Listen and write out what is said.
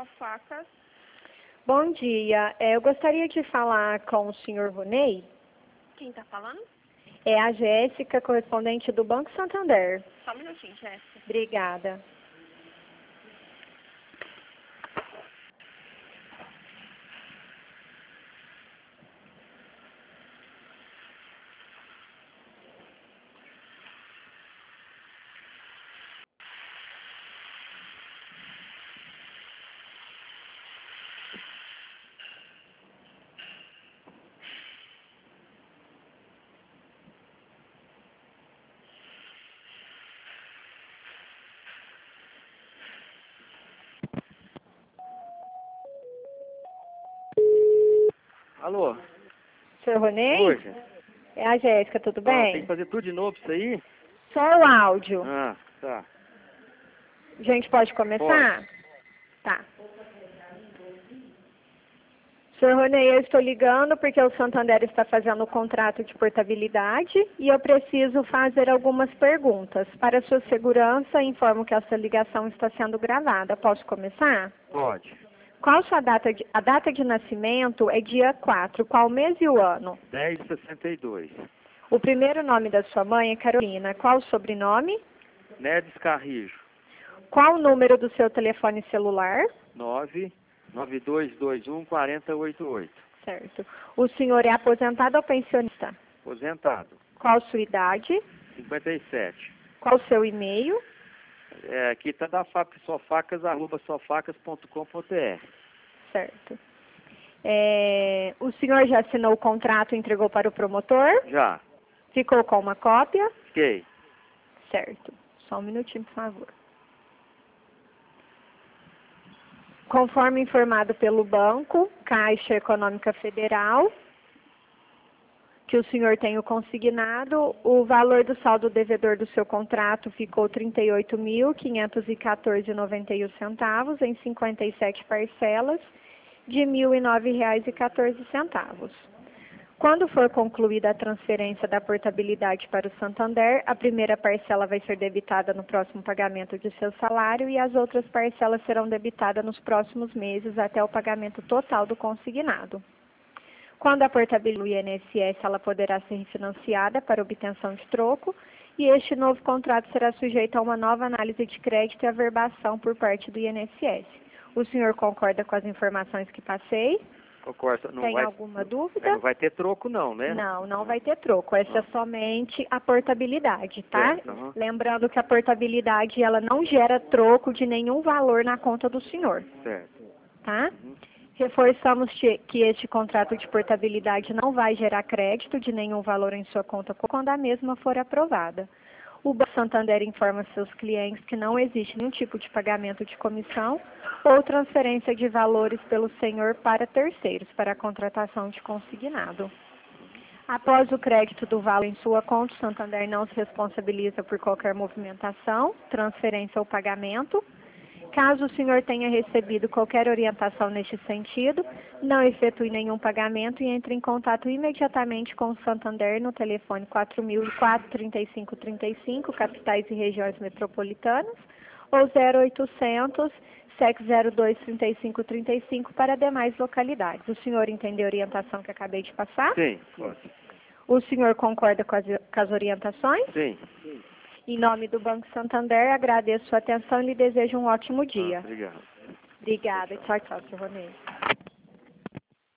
Só Facas. Bom dia. Eu gostaria de falar com o senhor Ronei. Quem está falando? É a Jéssica, correspondente do Banco Santander. Só um minutinho, Jéssica. Obrigada. Alô? Senhor Ronei? Oi, gente. É a Jéssica, tudo Tem que bem? fazer tudo de novo isso aí? Só o áudio. Ah, tá. A gente pode começar? Pode. Tá. Senhor Ronei, eu estou ligando porque o Santander está fazendo o contrato de portabilidade e eu preciso fazer algumas perguntas. Para sua segurança, informo que essa ligação está sendo gravada. Posso começar? Pode. Qual sua a data de nascimento é dia 4. Qual mês e o ano? 10,62. O primeiro nome da sua mãe é Carolina. Qual o sobrenome? Nedes Carrijo. Qual o número do seu telefone celular? 99221 4088. Certo. O senhor é aposentado ou pensionista? Aposentado. Qual sua idade? 57. Qual o seu e-mail? Aqui tá da sofacas@sofacas.com.br. Certo. O senhor já assinou o contrato e entregou para o promotor? Já. Ficou com uma cópia? Fiquei. Certo. Só um minutinho, por favor. Conforme informado pelo banco, Caixa Econômica Federal, que o senhor tem o consignado, o valor do saldo devedor do seu contrato ficou R$ 38.514,91 em 57 parcelas de R$ 1.009,14. Quando for concluída a transferência da portabilidade para o Santander, a primeira parcela vai ser debitada no próximo pagamento de seu salário e as outras parcelas serão debitadas nos próximos meses até o pagamento total do consignado. Quando a portabilidade do INSS, ela poderá ser refinanciada para obtenção de troco e este novo contrato será sujeito a uma nova análise de crédito e averbação por parte do INSS. O senhor concorda com as informações que passei? Concordo. Tem alguma dúvida? Não vai ter troco não, né? Não vai ter troco. Essa é somente a portabilidade, tá? Certo, uhum. Lembrando que a portabilidade, ela não gera troco de nenhum valor na conta do senhor, Certo. tá? Reforçamos que este contrato de portabilidade não vai gerar crédito de nenhum valor em sua conta quando a mesma for aprovada. O Banco Santander informa seus clientes que não existe nenhum tipo de pagamento de comissão ou transferência de valores pelo senhor para terceiros, para a contratação de consignado. Após o crédito do valor em sua conta, o Santander não se responsabiliza por qualquer movimentação, transferência ou pagamento. Caso o senhor tenha recebido qualquer orientação neste sentido, não efetue nenhum pagamento e entre em contato imediatamente com o Santander no telefone 4004-3535, capitais e regiões metropolitanas, ou 0800 702 3535 para demais localidades. O senhor entendeu a orientação que acabei de passar? Sim, pode. O senhor concorda com as orientações? Sim. Em nome do Banco Santander, agradeço sua atenção e lhe desejo um ótimo dia. Obrigado. Obrigada. Tchau, tchau, Sr. Ronei.